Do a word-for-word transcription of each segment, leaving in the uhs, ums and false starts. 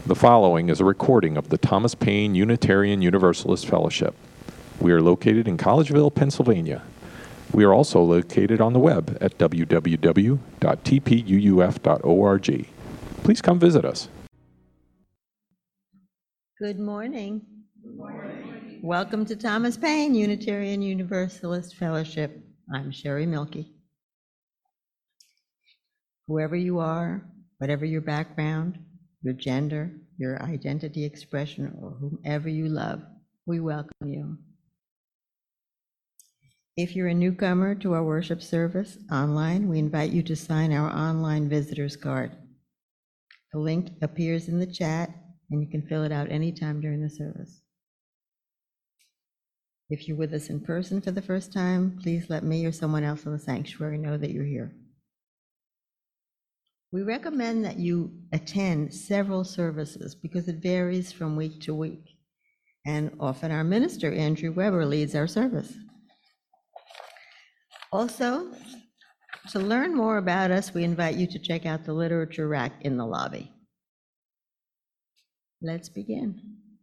The following is a recording of the Thomas Paine Unitarian Universalist Fellowship. We are located in Collegeville, Pennsylvania. We are also located on the web at w w w dot t p u u f dot org. Please come visit us. Good morning. Good morning. Welcome to Thomas Paine Unitarian Universalist Fellowship. I'm Sherry Milkey. Whoever you are, whatever your background, your gender, your identity expression, or whomever you love, we welcome you. If you're a newcomer to our worship service online, we invite you to sign our online visitors card. The link appears in the chat, and you can fill it out anytime during the service. If you're with us in person for the first time, please let me or someone else in the sanctuary know that you're here. We recommend that you attend several services because it varies from week to week. And often our minister, Andrew Weber, leads our service. Also, to learn more about us, we invite you to check out the literature rack in the lobby. Let's begin.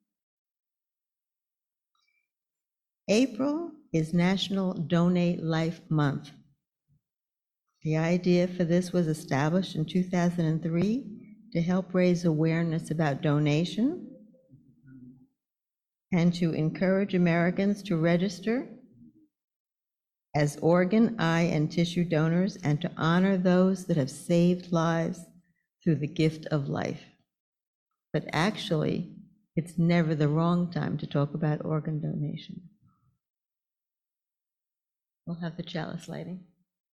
April is National Donate Life Month. The idea for this was established in two thousand three to help raise awareness about donation and to encourage Americans to register as organ, eye, and tissue donors and to honor those that have saved lives through the gift of life. But actually, it's never the wrong time to talk about organ donation. We'll have the chalice lighting.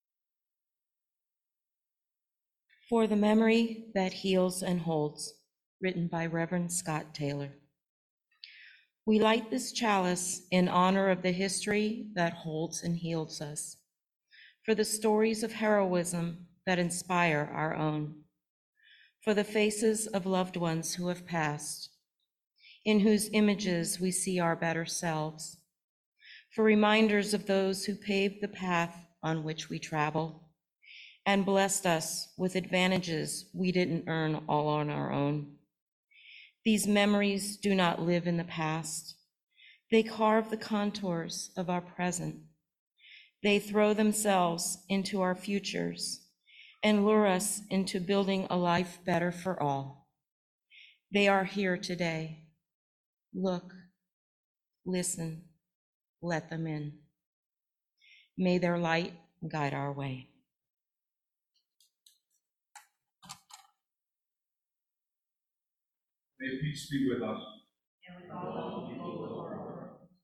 For the Memory That Heals and Holds, written by Reverend Scott Taylor. We light this chalice in honor of the history that holds and heals us, for the stories of heroism that inspire our own, for the faces of loved ones who have passed, in whose images we see our better selves, for reminders of those who paved the path on which we travel and blessed us with advantages we didn't earn all on our own. These memories do not live in the past. They carve the contours of our present. They throw themselves into our futures and lure us into building a life better for all. They are here today. Look, listen, let them in. May their light guide our way. May peace be with us. And with all the people of the world.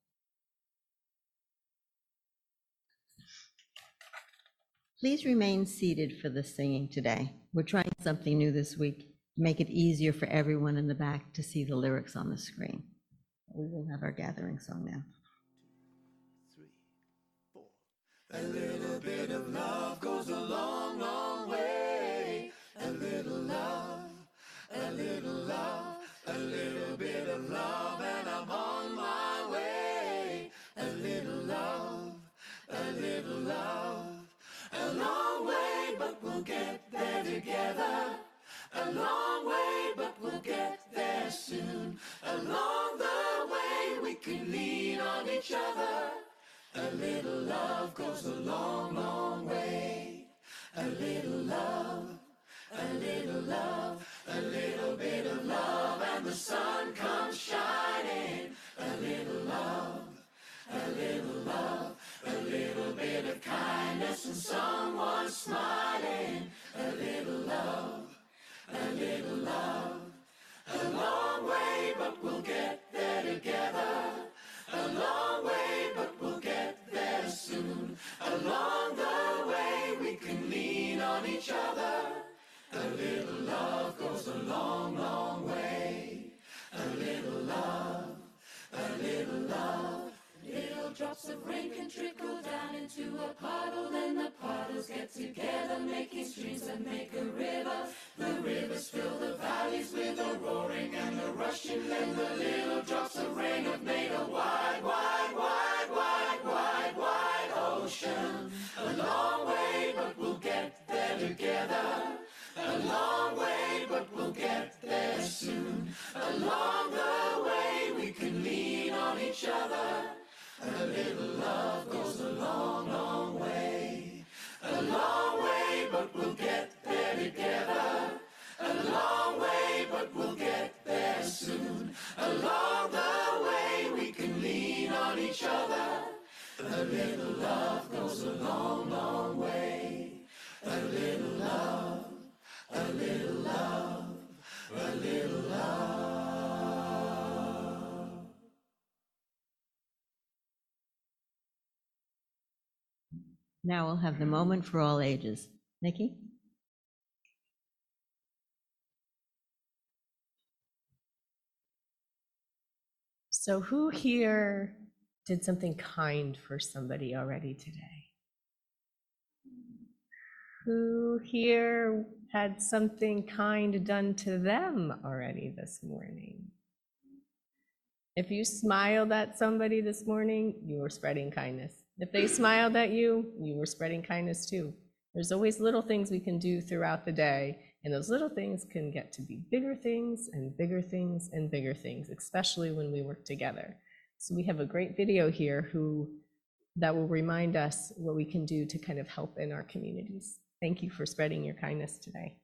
Please remain seated for the singing today. We're trying something new this week to make it easier for everyone in the back to see the lyrics on the screen. We will have our gathering song now. Three, four. A little bit of love goes a long, long way. A little love, a little love. A little bit of love and I'm on my way. A little love, a little love. A long way, but we'll get there together. A long way, but we'll get there soon. Along the way, we can lean on each other. A little love goes a long, long way. A little love, a little love. A little bit of love and the sun comes shining. A little love, a little love. A little bit of kindness and someone smiling. A little love, a little love. A long way, but we'll get there together. A long way, but we'll get there soon. Along the way, we can lean on each other. A little love goes a long, long way. A little love, a little love. Little drops of rain can trickle down into a puddle. Then the puddles get together, making streams that make a river. The rivers fill the valleys with a roaring and a rushing. Then the little drops of rain have made a wide, wide, wide, wide, wide, wide ocean. A long way, but we'll get there together. A long way, but we'll get there soon. each other. A little love goes a long, long way. A long way, but we'll get there together. A long way, but we'll get there soon. Along the way, we can lean on each other. A little love goes a long, long way. A little love, a little love, a little love. Now we'll have the moment for all ages. Nikki? So who here did something kind for somebody already today? Who here had something kind done to them already this morning? If you smiled at somebody this morning, you were spreading kindness. If they smiled at you, you were spreading kindness too. There's always little things we can do throughout the day, and those little things can get to be bigger things and bigger things and bigger things, especially when we work together. So we have a great video here who that will remind us what we can do to kind of help in our communities. Thank you for spreading your kindness today.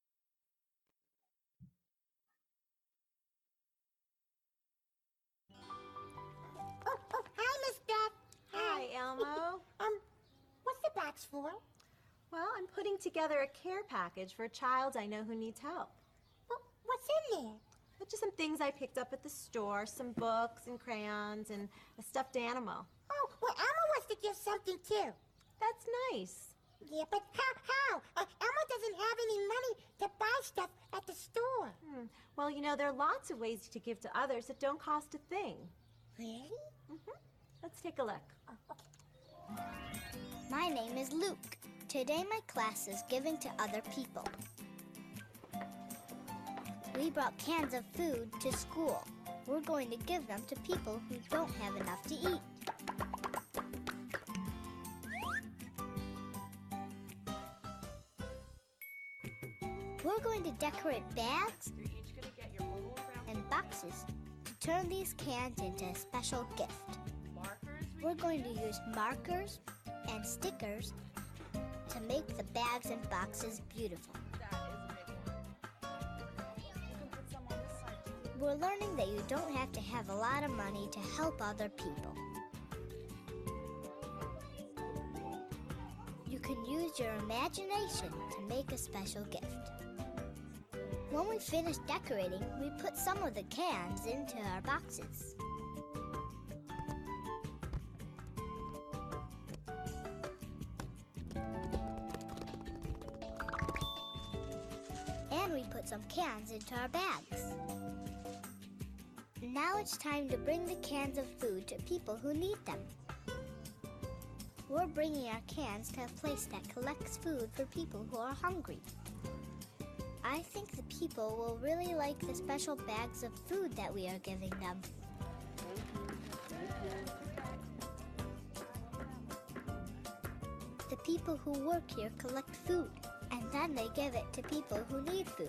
Oh, oh, hi, Miss Beth. Hi, Elmo. Um, what's the box for? Well, I'm putting together a care package for a child I know who needs help. Well, what's in there? But just some things I picked up at the store, some books and crayons and a stuffed animal. Oh, well, Elmo wants to give something too. That's nice. Yeah, but how? How? Uh, Elmo doesn't have any money to buy stuff at the store. Hmm. Well, you know, there are lots of ways to give to others that don't cost a thing. Really? Mm-hmm. Let's take a look. Oh, okay. My name is Luke. Today my class is giving to other people. We brought cans of food to school. We're going to give them to people who don't have enough to eat. We're going to decorate bags and boxes to turn these cans into a special gift. We're going to use markers and stickers to make the bags and boxes beautiful. We're learning that you don't have to have a lot of money to help other people. You can use your imagination to make a special gift. When we finish decorating, we put some of the cans into our boxes. And we put some cans into our bags. Now it's time to bring the cans of food to people who need them. We're bringing our cans to a place that collects food for people who are hungry. I think the people will really like the special bags of food that we are giving them. The people who work here collect food, and then they give it to people who need food.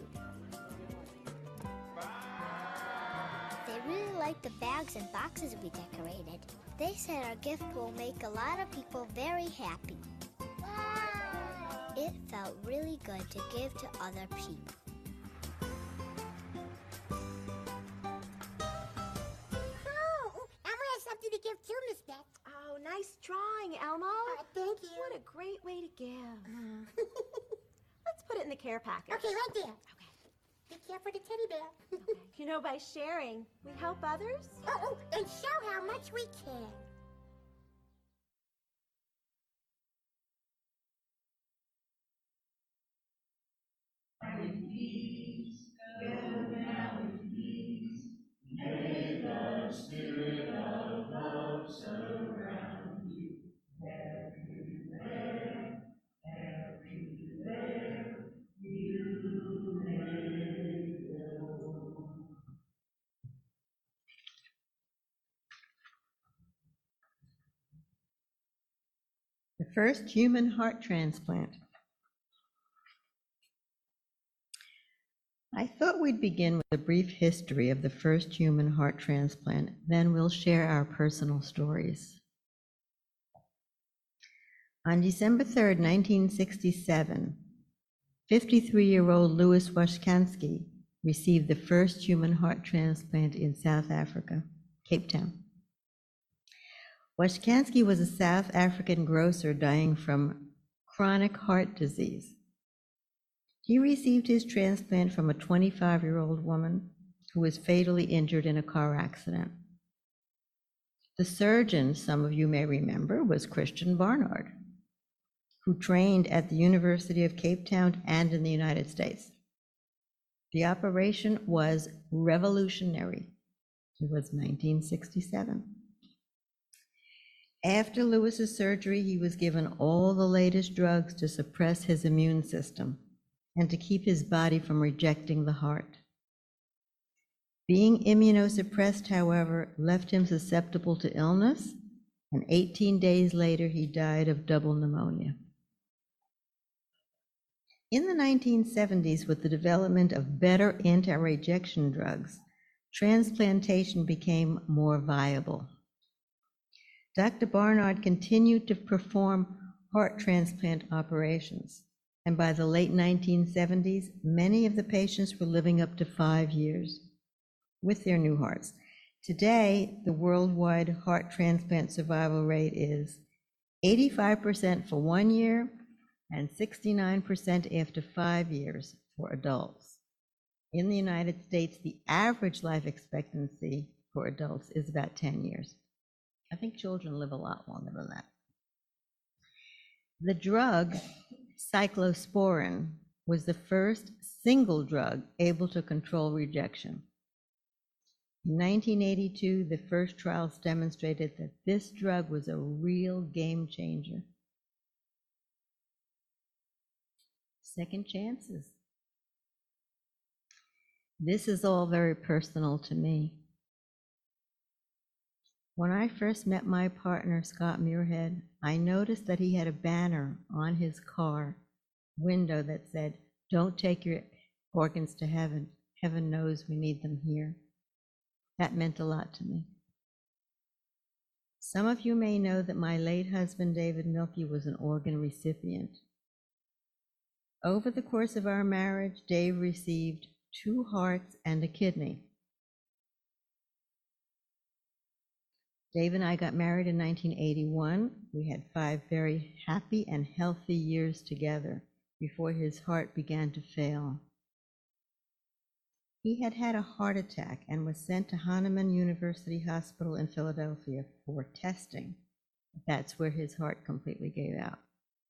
They really like the bags and boxes we decorated. They said our gift will make a lot of people very happy. It felt really good to give to other people. Oh, Elmo has something to give too, Miss Beth. Oh, nice drawing, Elmo. Uh, thank you. What a great way to give. Let's put it in the care package. Okay, right there. Okay. Be careful the teddy bear. Okay. You know, by sharing, we help others. Oh, oh, and show how much we care. The first human heart transplant. I thought we'd begin with a brief history of the first human heart transplant, then we'll share our personal stories. On December third, nineteen sixty-seven, fifty-three-year-old Louis Washkansky received the first human heart transplant in South Africa, Cape Town. Washkansky was a South African grocer dying from chronic heart disease. He received his transplant from a twenty-five-year-old woman who was fatally injured in a car accident. The surgeon, some of you may remember, was Christian Barnard, who trained at the University of Cape Town and in the United States. The operation was revolutionary. It was nineteen sixty-seven. After Lewis's surgery, he was given all the latest drugs to suppress his immune system and to keep his body from rejecting the heart. Being immunosuppressed, however, left him susceptible to illness, and eighteen days later, he died of double pneumonia. In the nineteen seventies, with the development of better anti-rejection drugs, transplantation became more viable. Doctor Barnard continued to perform heart transplant operations, and by the late nineteen seventies, many of the patients were living up to five years with their new hearts. Today, the worldwide heart transplant survival rate is eighty-five percent for one year and sixty-nine percent after five years for adults. In the United States, the average life expectancy for adults is about ten years. I think children live a lot longer than that. The drug cyclosporin was the first single drug able to control rejection. In nineteen eighty-two, the first trials demonstrated that this drug was a real game changer. Second chances. This is all very personal to me. When I first met my partner, Scott Muirhead, I noticed that he had a banner on his car window that said, "Don't take your organs to heaven. Heaven knows we need them here." That meant a lot to me. Some of you may know that my late husband, David Milkey, was an organ recipient. Over the course of our marriage, Dave received two hearts and a kidney. Dave and I got married in nineteen eighty-one. We had five very happy and healthy years together before his heart began to fail. He had had a heart attack and was sent to Hahnemann University Hospital in Philadelphia for testing. That's where his heart completely gave out.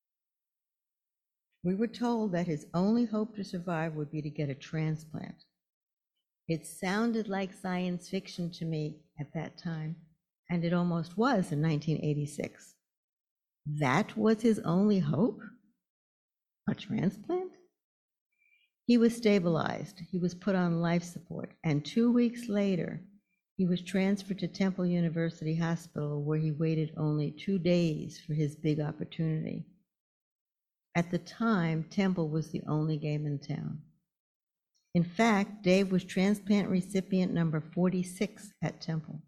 We were told that his only hope to survive would be to get a transplant. It sounded like science fiction to me at that time, and it almost was in nineteen eighty-six. That was his only hope? A transplant? He was stabilized, he was put on life support, and two weeks later, he was transferred to Temple University Hospital, where he waited only two days for his big opportunity. At the time, Temple was the only game in town. In fact, Dave was transplant recipient number forty-six at Temple.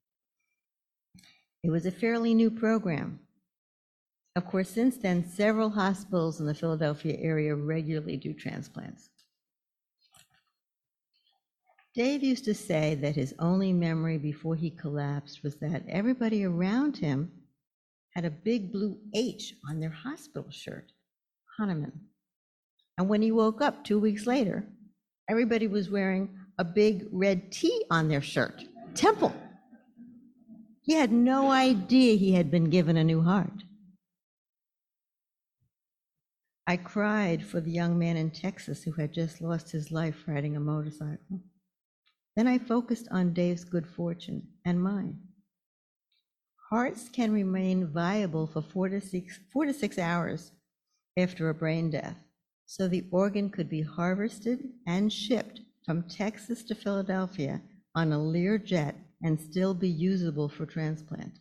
It was a fairly new program. Of course, since then, several hospitals in the Philadelphia area regularly do transplants. Dave used to say that his only memory before he collapsed was that everybody around him had a big blue H on their hospital shirt, Hahnemann. And when he woke up two weeks later, everybody was wearing a big red T on their shirt, Temple. He had no idea he had been given a new heart. I cried for the young man in Texas who had just lost his life riding a motorcycle. Then I focused on Dave's good fortune and mine. Hearts can remain viable for four to six, four to six hours after a brain death, so the organ could be harvested and shipped from Texas to Philadelphia on a Lear jet and still be usable for transplant.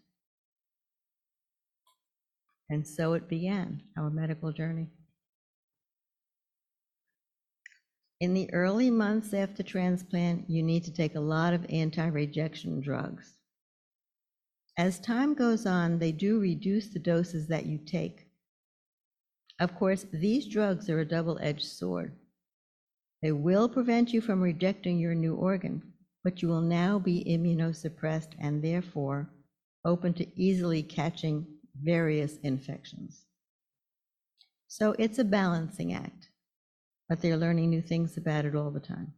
And so it began, our medical journey. In the early months after transplant, you need to take a lot of anti-rejection drugs. As time goes on, they do reduce the doses that you take. Of course, these drugs are a double-edged sword. They will prevent you from rejecting your new organ, but you will now be immunosuppressed and therefore open to easily catching various infections. So it's a balancing act, but they're learning new things about it all the time.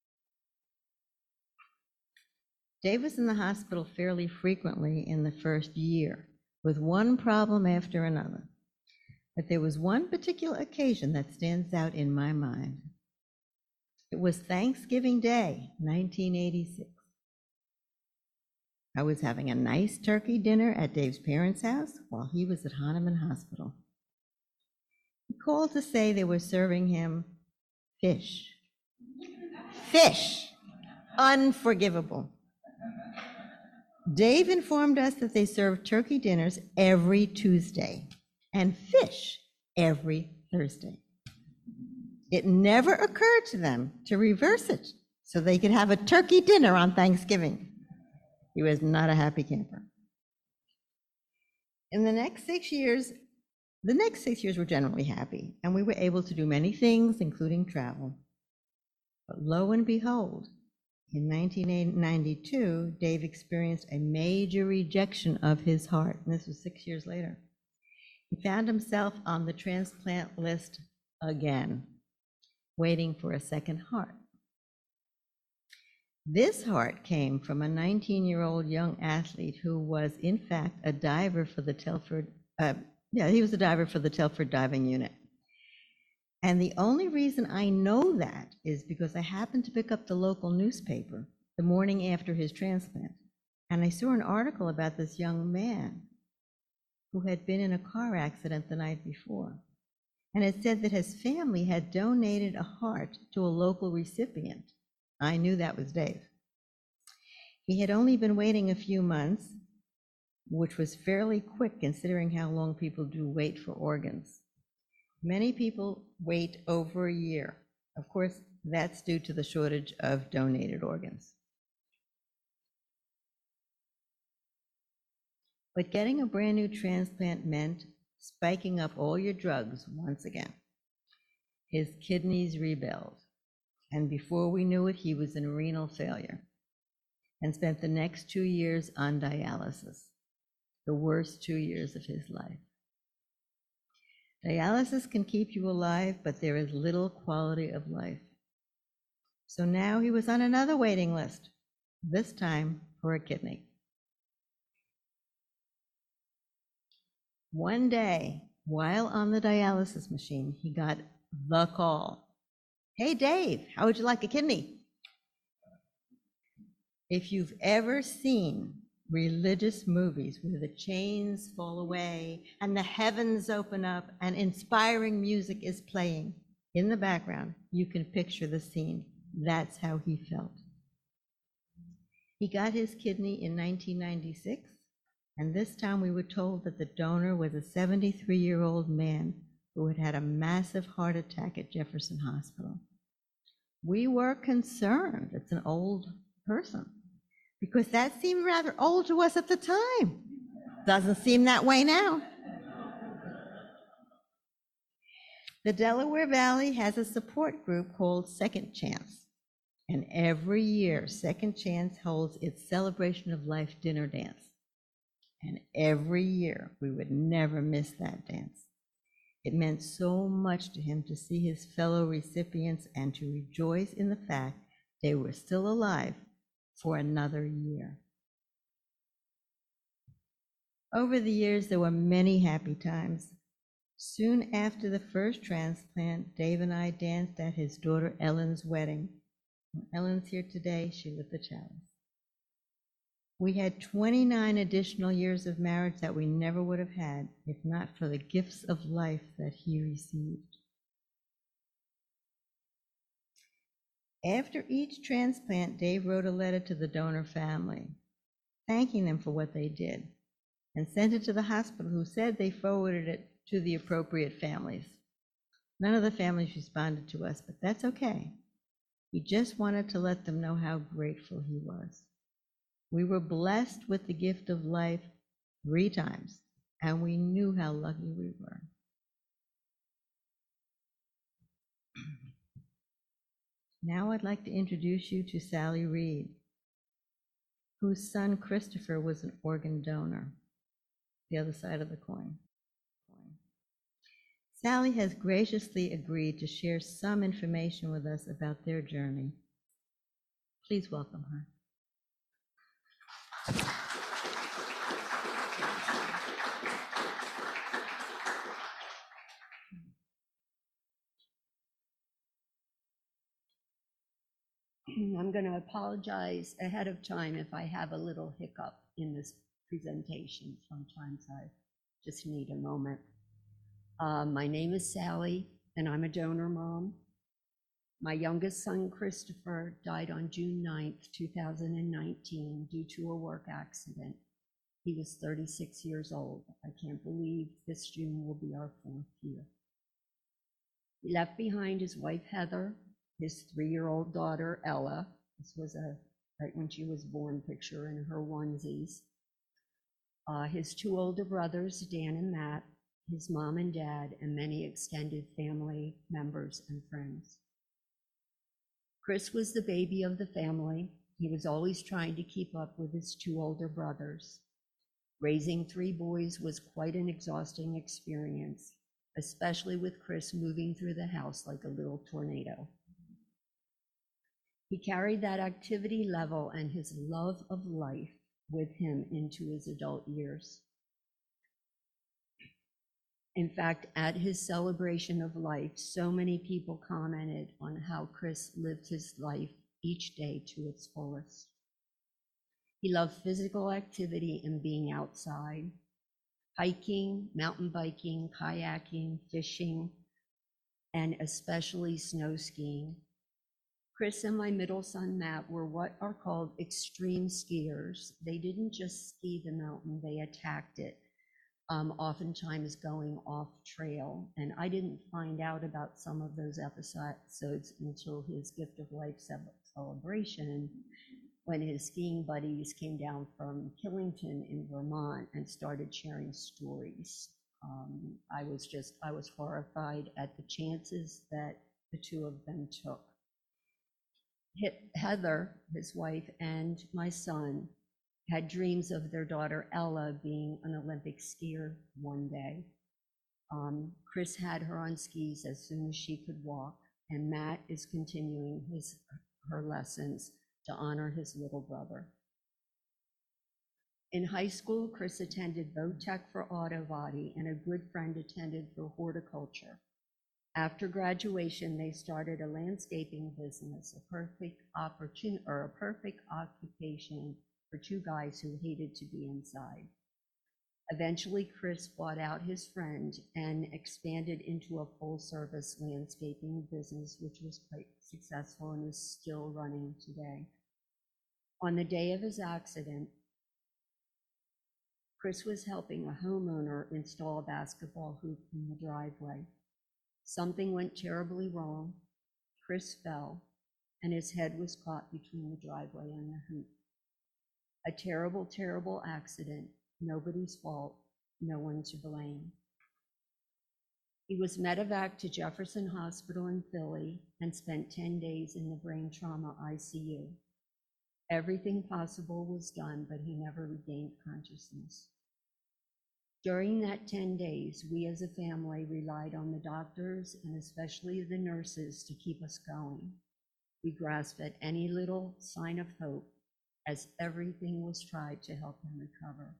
Dave was in the hospital fairly frequently in the first year, with one problem after another. But there was one particular occasion that stands out in my mind. It was Thanksgiving Day, nineteen eighty-six. I was having a nice turkey dinner at Dave's parents' house while he was at Hahnemann Hospital. He called to say they were serving him fish. Fish! Unforgivable. Dave informed us that they served turkey dinners every Tuesday and fish every Thursday. It never occurred to them to reverse it so they could have a turkey dinner on Thanksgiving. He was not a happy camper. In the next six years, the next six years were generally happy, and we were able to do many things, including travel. But lo and behold, in nineteen ninety-two, Dave experienced a major rejection of his heart, and this was six years later. He found himself on the transplant list again, waiting for a second heart. This heart came from a nineteen-year-old young athlete who was, in fact, a diver for the Telford, uh, yeah, he was a diver for the Telford Diving Unit. And the only reason I know that is because I happened to pick up the local newspaper the morning after his transplant, and I saw an article about this young man who had been in a car accident the night before. And it said that his family had donated a heart to a local recipient. I knew that was Dave. He had only been waiting a few months, which was fairly quick considering how long people do wait for organs. Many people wait over a year. Of course, that's due to the shortage of donated organs. But getting a brand new transplant meant spiking up all your drugs once again. His kidneys rebelled, and before we knew it, he was in renal failure and spent the next two years on dialysis, the worst two years of his life. Dialysis can keep you alive, but there is little quality of life. So now he was on another waiting list, this time for a kidney. One day, while on the dialysis machine, he got the call. Hey, Dave, how would you like a kidney? If you've ever seen religious movies where the chains fall away and the heavens open up and inspiring music is playing in the background, you can picture the scene. That's how he felt. He got his kidney in nineteen ninety-six, and this time we were told that the donor was a seventy-three-year-old man who had had a massive heart attack at Jefferson Hospital. We were concerned. It's an old person, because that seemed rather old to us at the time. Doesn't seem that way now. The Delaware Valley has a support group called Second Chance, and every year Second Chance holds its Celebration of Life dinner dance. And every year we would never miss that dance. It meant so much to him to see his fellow recipients and to rejoice in the fact they were still alive for another year. Over the years, there were many happy times. Soon after the first transplant, Dave and I danced at his daughter Ellen's wedding. Ellen's here today. She lit the chalice. We had twenty-nine additional years of marriage that we never would have had if not for the gifts of life that he received. After each transplant, Dave wrote a letter to the donor family, thanking them for what they did, and sent it to the hospital, who said they forwarded it to the appropriate families. None of the families responded to us, but that's okay. He just wanted to let them know how grateful he was. We were blessed with the gift of life three times, and we knew how lucky we were. Now I'd like to introduce you to Sally Reed, whose son Christopher was an organ donor, the other side of the coin. Sally has graciously agreed to share some information with us about their journey. Please welcome her. I'm going to apologize ahead of time if I have a little hiccup in this presentation. Sometimes I just need a moment. Uh, my name is Sally, and I'm a donor mom. My youngest son, Christopher, died on June ninth, two thousand nineteen, due to a work accident. He was thirty-six years old. I can't believe this June will be our fourth year. He left behind his wife, Heather, his three-year-old daughter, Ella. This was a right when she was born picture in her onesies. Uh, his two older brothers, Dan and Matt, his mom and dad, and many extended family members and friends. Chris was the baby of the family. He was always trying to keep up with his two older brothers. Raising three boys was quite an exhausting experience, especially with Chris moving through the house like a little tornado. He carried that activity level and his love of life with him into his adult years. In fact, at his celebration of life, so many people commented on how Chris lived his life each day to its fullest. He loved physical activity and being outside, hiking, mountain biking, kayaking, fishing, and especially snow skiing. Chris and my middle son, Matt, were what are called extreme skiers. They didn't just ski the mountain, they attacked it. Um, oftentimes going off trail. And I didn't find out about some of those episodes until his Gift of Life celebration, when his skiing buddies came down from Killington in Vermont and started sharing stories. Um, I was just, I was horrified at the chances that the two of them took. Heather, his wife, and my son had dreams of their daughter Ella being an Olympic skier one day. Um, Chris had her on skis as soon as she could walk, and Matt is continuing his her lessons to honor his little brother. In high school, Chris attended Votech for auto body, and a good friend attended for horticulture. After graduation, they started a landscaping business, a perfect opportunity or a perfect occupation for two guys who hated to be inside. Eventually, Chris bought out his friend and expanded into a full-service landscaping business, which was quite successful and is still running today. On the day of his accident, Chris was helping a homeowner install a basketball hoop in the driveway. Something went terribly wrong. Chris fell, and his head was caught between the driveway and the hoop. A terrible, terrible accident, nobody's fault, no one to blame. He was medevaced to Jefferson Hospital in Philly and spent ten days in the brain trauma I C U. Everything possible was done, but he never regained consciousness. During that ten days, we as a family relied on the doctors and especially the nurses to keep us going. We grasped at any little sign of hope, as everything was tried to help him recover.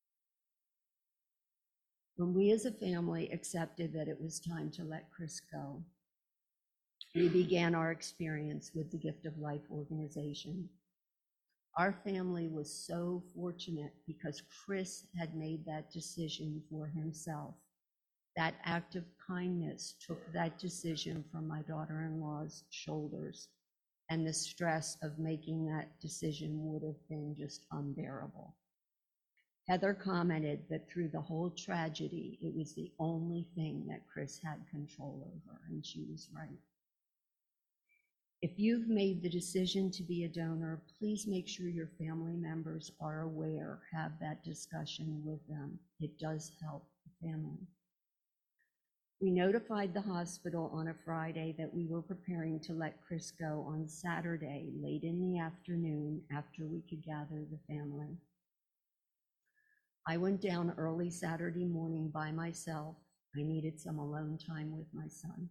When we as a family accepted that it was time to let Chris go, we began our experience with the Gift of Life organization. Our family was so fortunate because Chris had made that decision for himself. That act of kindness took that decision from my daughter-in-law's shoulders, and the stress of making that decision would have been just unbearable. Heather commented that through the whole tragedy, it was the only thing that Chris had control over, and she was right. If you've made the decision to be a donor, please make sure your family members are aware. Have that discussion with them. It does help the family. We notified the hospital on a Friday that we were preparing to let Chris go on Saturday, late in the afternoon, after we could gather the family. I went down early Saturday morning by myself. I needed some alone time with my son.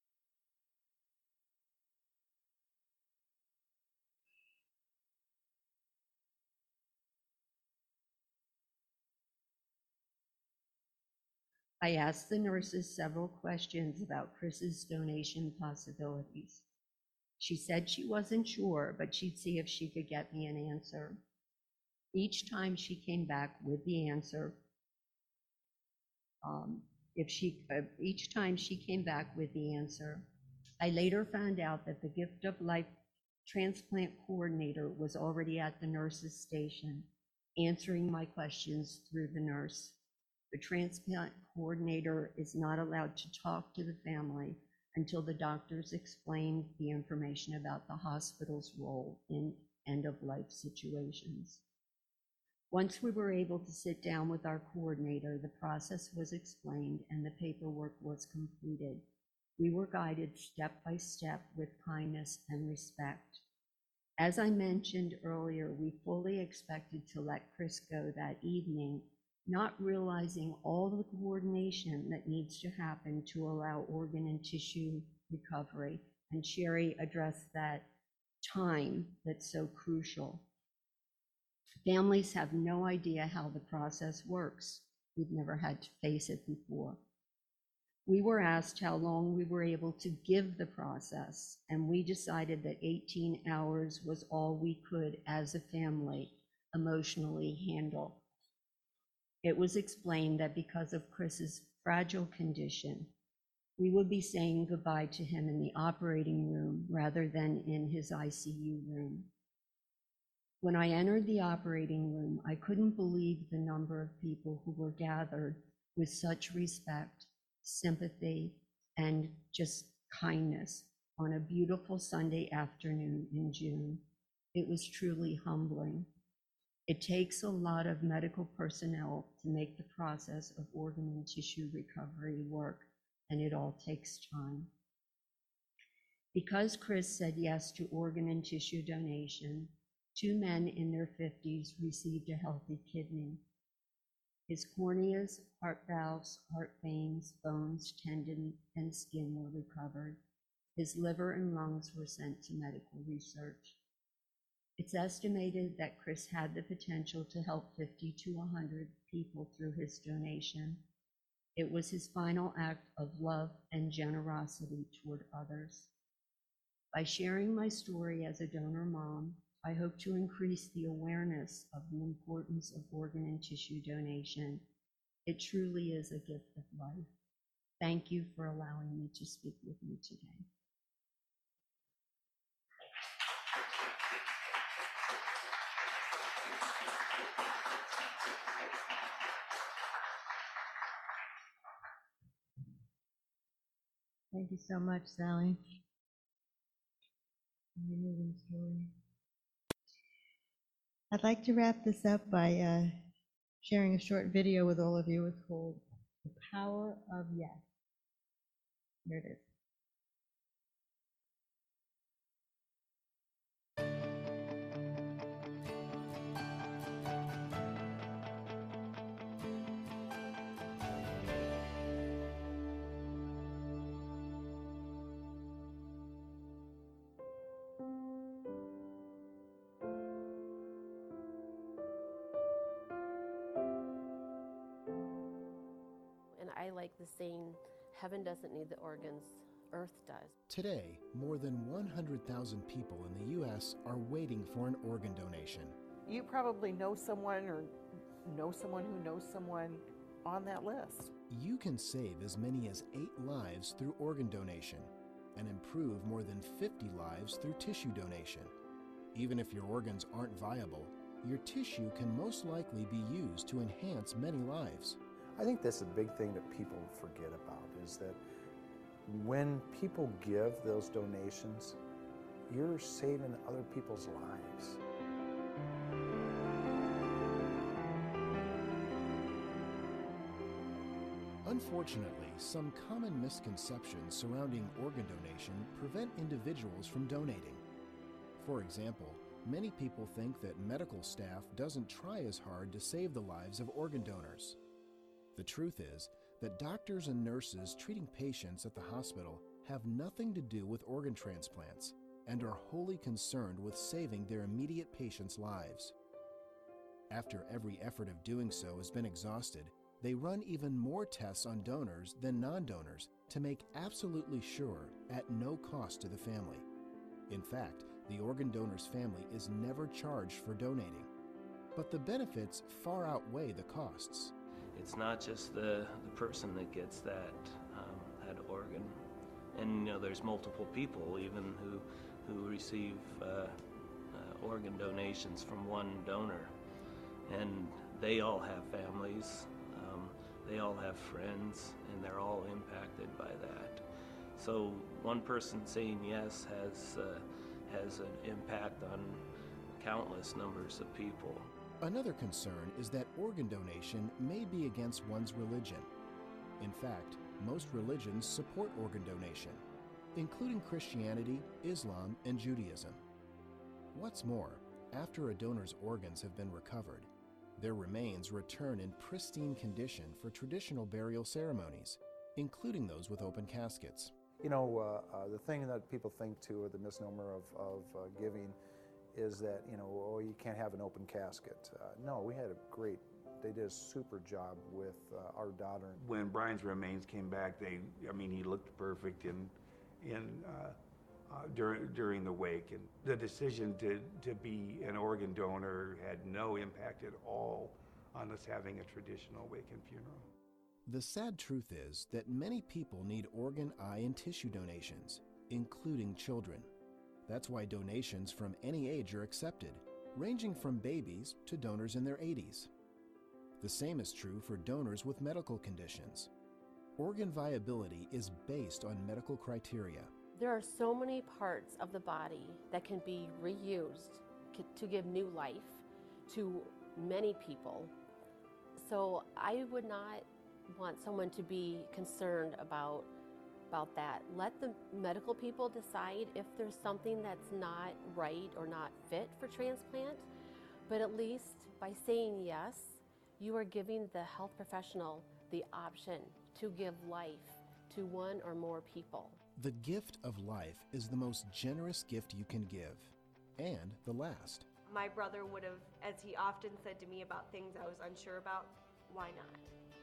I asked the nurses several questions about Chris's donation possibilities. She said she wasn't sure, but she'd see if she could get me an answer. Each time she came back with the answer, um, if she, uh, each time she came back with the answer, I later found out that the Gift of Life transplant coordinator was already at the nurse's station, answering my questions through the nurse. The transplant coordinator is not allowed to talk to the family until the doctors explain the information about the hospital's role in end-of-life situations. Once we were able to sit down with our coordinator, the process was explained and the paperwork was completed. We were guided step by step with kindness and respect. As I mentioned earlier, we fully expected to let Chris go that evening, not realizing all the coordination that needs to happen to allow organ and tissue recovery. And Sherry addressed that time that's so crucial. Families have no idea how the process works. We've never had to face it before. We were asked how long we were able to give the process, and we decided that eighteen hours was all we could, as a family, emotionally handle. It was explained that because of Chris's fragile condition, we would be saying goodbye to him in the operating room rather than in his I C U room. When I entered the operating room, I couldn't believe the number of people who were gathered with such respect, sympathy, and just kindness on a beautiful Sunday afternoon in June. It was truly humbling. It takes a lot of medical personnel to make the process of organ and tissue recovery work, and it all takes time. Because Chris said yes to organ and tissue donation, two men in their fifties received a healthy kidney. His corneas, heart valves, heart veins, bones, tendon, and skin were recovered. His liver and lungs were sent to medical research. It's estimated that Chris had the potential to help fifty to one hundred people through his donation. It was his final act of love and generosity toward others. By sharing my story as a donor mom, I hope to increase the awareness of the importance of organ and tissue donation. It truly is a gift of life. Thank you for allowing me to speak with you today. Thank you so much, Sally. Very moving story. I'd like to wrap this up by uh, sharing a short video with all of you. It's called The Power of Yes. Here it is. And I like the saying, heaven doesn't need the organs, earth does. Today, more than one hundred thousand people in the U S are waiting for an organ donation. You probably know someone or know someone who knows someone on that list. You can save as many as eight lives through organ donation and improve more than fifty lives through tissue donation. Even if your organs aren't viable, your tissue can most likely be used to enhance many lives. I think that's a big thing that people forget about, is that when people give those donations, you're saving other people's lives. Unfortunately, some common misconceptions surrounding organ donation prevent individuals from donating. For example, many people think that medical staff doesn't try as hard to save the lives of organ donors. The truth is that doctors and nurses treating patients at the hospital have nothing to do with organ transplants and are wholly concerned with saving their immediate patients' lives. After every effort of doing so has been exhausted, they run even more tests on donors than non-donors to make absolutely sure at no cost to the family. In fact, the organ donor's family is never charged for donating. But the benefits far outweigh the costs. It's not just the, the person that gets that, um, that organ. And you know, there's multiple people even who, who receive uh, uh, organ donations from one donor. And they all have families, um, they all have friends, and they're all impacted by that. So one person saying yes has, uh, has an impact on countless numbers of people. Another concern is that organ donation may be against one's religion. In fact, most religions support organ donation, including Christianity, Islam, and Judaism. What's more, after a donor's organs have been recovered, their remains return in pristine condition for traditional burial ceremonies, including those with open caskets. You know, uh, uh, the thing that people think too, or the misnomer of, of uh, giving, is that, you know, oh, you can't have an open casket. Uh, no, we had a great, they did a super job with uh, our daughter. When Brian's remains came back, they, I mean, he looked perfect in, in uh, uh, during, during the wake. And the decision to, to be an organ donor had no impact at all on us having a traditional wake and funeral. The sad truth is that many people need organ, eye, and tissue donations, including children. That's why donations from any age are accepted, ranging from babies to donors in their eighties. The same is true for donors with medical conditions. Organ viability is based on medical criteria. There are so many parts of the body that can be reused to give new life to many people. So I would not want someone to be concerned about about that. Let the medical people decide if there's something that's not right or not fit for transplant, but at least by saying yes, you are giving the health professional the option to give life to one or more people. The gift of life is the most generous gift you can give, and the last. My brother would have, as he often said to me about things I was unsure about, why not?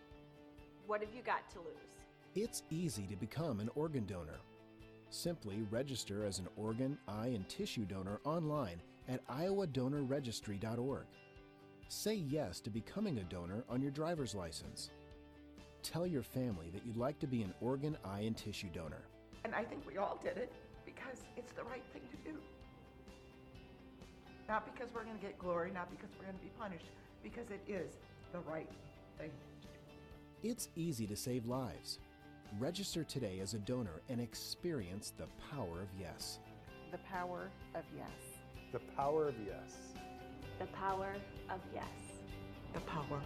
What have you got to lose? It's easy to become an organ donor. Simply register as an organ, eye, and tissue donor online at iowa donor registry dot org. Say yes to becoming a donor on your driver's license. Tell your family that you'd like to be an organ, eye, and tissue donor. And I think we all did it because it's the right thing to do. Not because we're going to get glory, not because we're going to be punished, because it is the right thing to do. It's easy to save lives. Register today as a donor and experience the power of yes. The power of yes. The power of yes. The power of yes. The power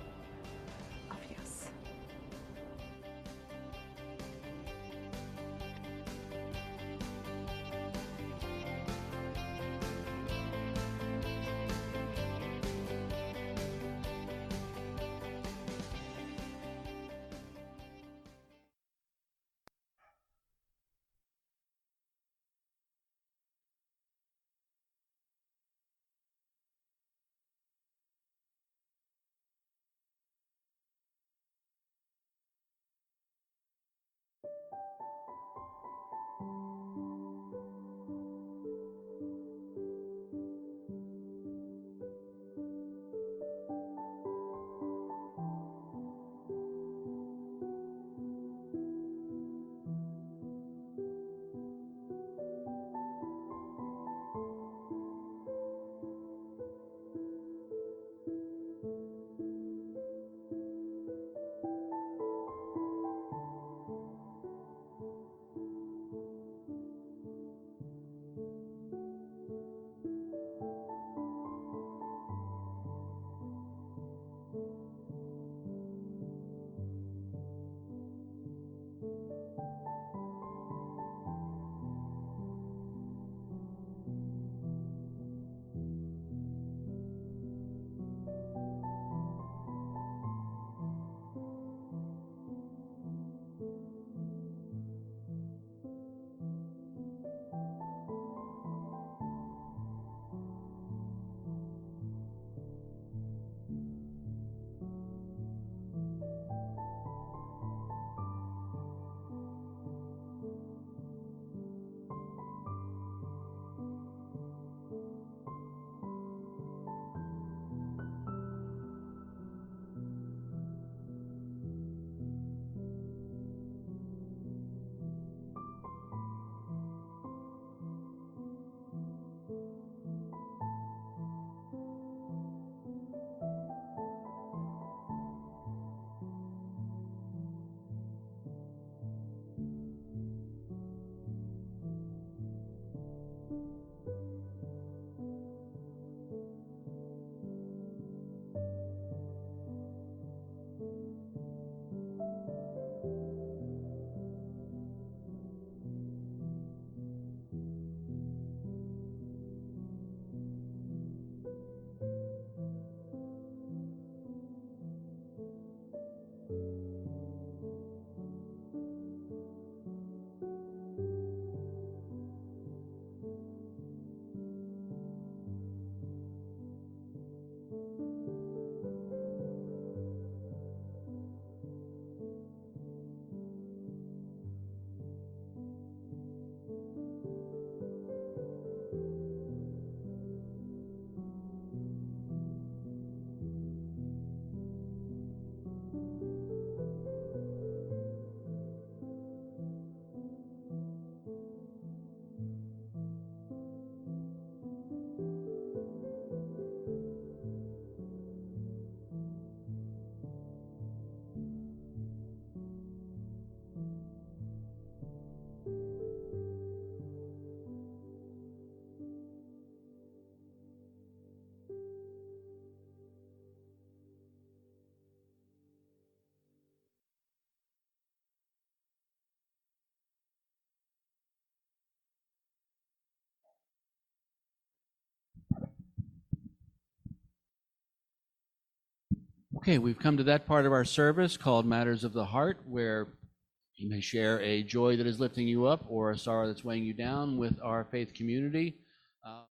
Okay, we've come to that part of our service called Matters of the Heart, where you may share a joy that is lifting you up or a sorrow that's weighing you down with our faith community. Uh,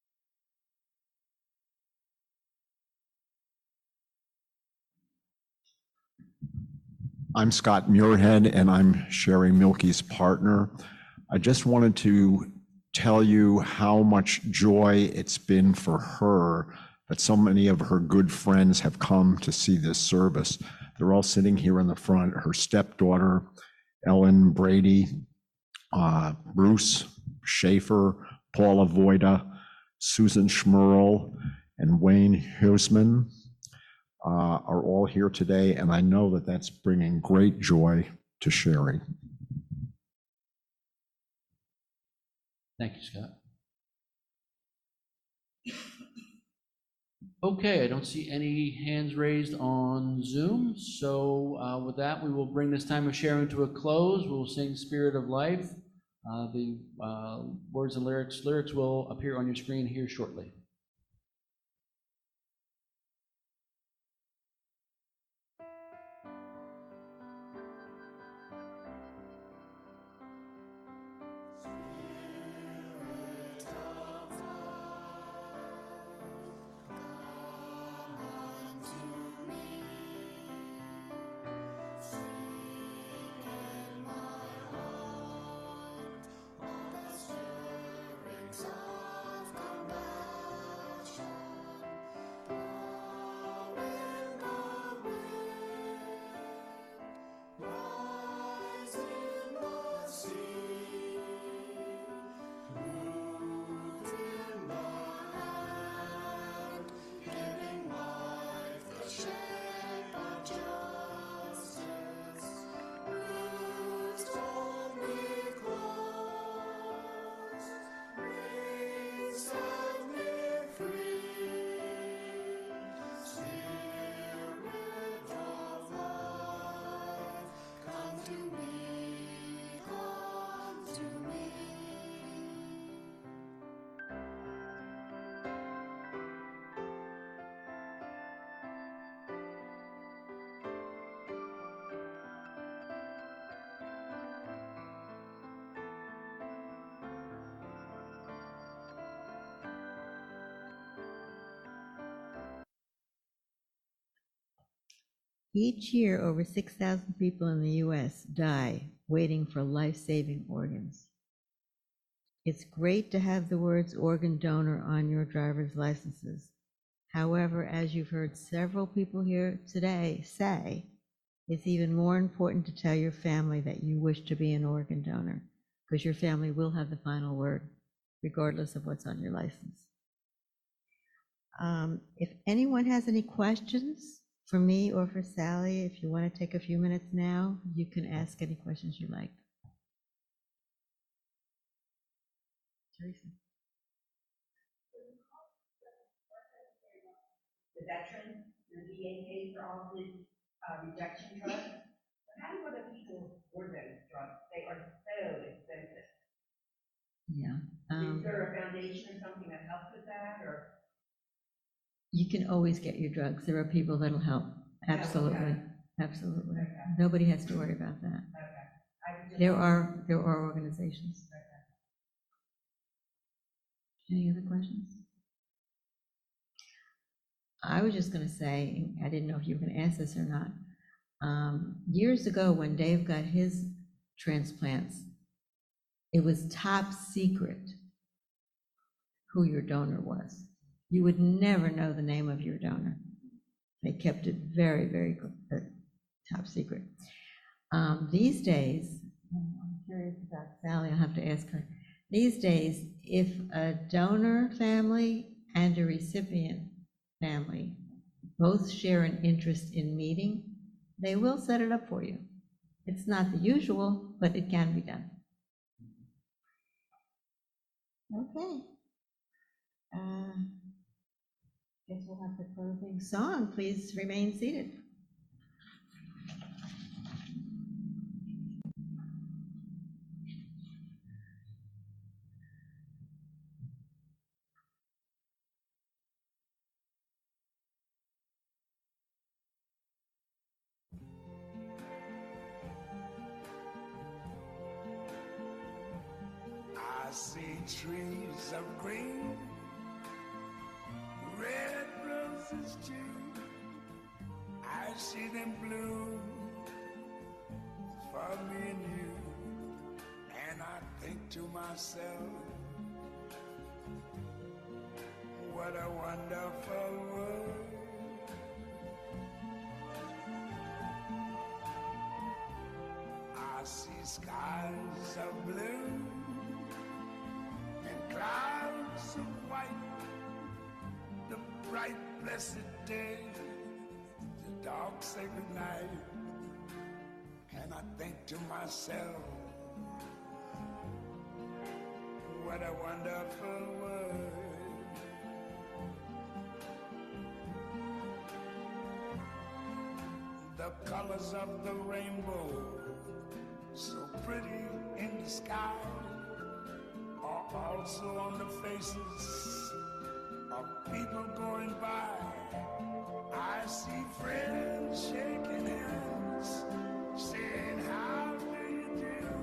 I'm Scott Muirhead, and I'm Sherry Milkey's partner. I just wanted to tell you how much joy it's been for her that so many of her good friends have come to see this service. They're all sitting here in the front. Her stepdaughter, Ellen Brady, uh, Bruce Schaefer, Paula Voida, Susan Schmerl, and Wayne Huseman. Uh, are all here today, and I know that that's bringing great joy to Sherry. Thank you, Scott. Okay, I don't see any hands raised on Zoom, so uh, with that, we will bring this time of sharing to a close. We'll sing Spirit of Life. Uh, the uh, words and lyrics, lyrics will appear on your screen here shortly. Each year, over six thousand people in the U S die waiting for life-saving organs. It's great to have the words organ donor on your driver's licenses. However, as you've heard several people here today say, it's even more important to tell your family that you wish to be an organ donor, because your family will have the final word, regardless of what's on your license. Um, if anyone has any questions for me or for Sally, if you want to take a few minutes now, you can ask any questions you like. Teresa. The veteran, the V A pays for all the uh, rejection drugs. But how do other people order those drugs? They are so expensive. Yeah. Um, Is there a foundation or something that helps with that, or? You can always get your drugs. There are people that'll help. Absolutely. Absolutely. Nobody has to worry about that. There are, there are organizations. Any other questions? I was just going to say, I didn't know if you were going to ask this or not. Um, years ago, when Dave got his transplants, it was top secret who your donor was. You would never know the name of your donor. They kept it very, very uh, top secret. Um, these days, I'm curious about Sally, I'll have to ask her. These days, if a donor family and a recipient family both share an interest in meeting, they will set it up for you. It's not the usual, but it can be done. Okay. Uh, guess we'll have the closing song. Please remain seated. trees of green, red roses too. I see them bloom for me and you, and I think to myself, what a wonderful world. I see skies of blue and clouds of white, the bright blessed day, the dark sacred night, and I think to myself, what a wonderful world. The colors of the rainbow, so pretty in the sky, are also on the faces of people going by. I see friends shaking hands, saying, how do you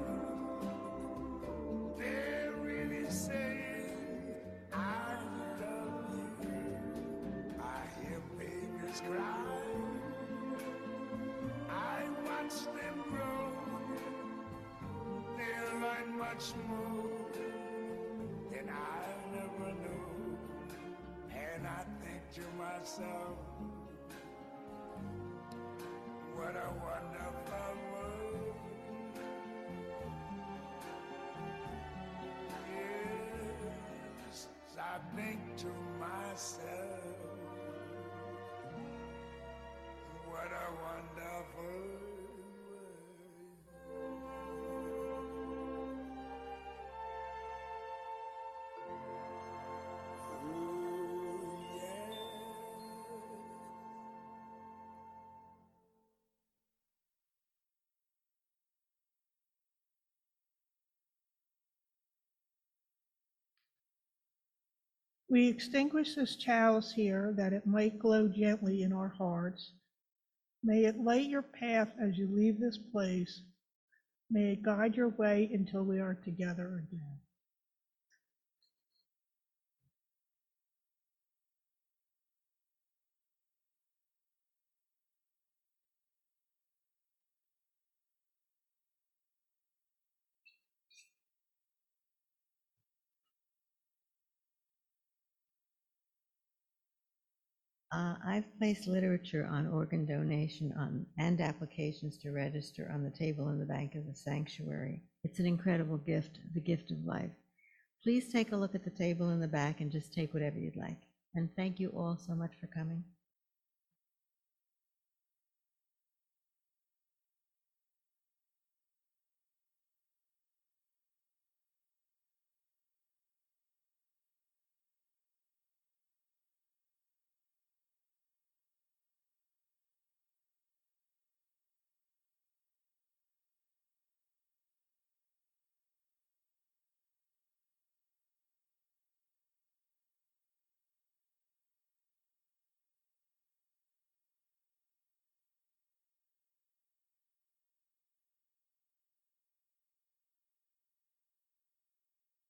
do? They're really saying, I love you. I hear babies cry, I watch them grow. They'll learn much more than I never knew. And I think to myself, what a wonderful world. Yes, I think to myself, what a wonderful world. We extinguish this chalice here that it might glow gently in our hearts. May it light your path as you leave this place. May it guide your way until we are together again. Uh, I've placed literature on organ donation on, and applications to register on the table in the back of the sanctuary. It's an incredible gift, the gift of life. Please take a look at the table in the back and just take whatever you'd like. And thank you all so much for coming.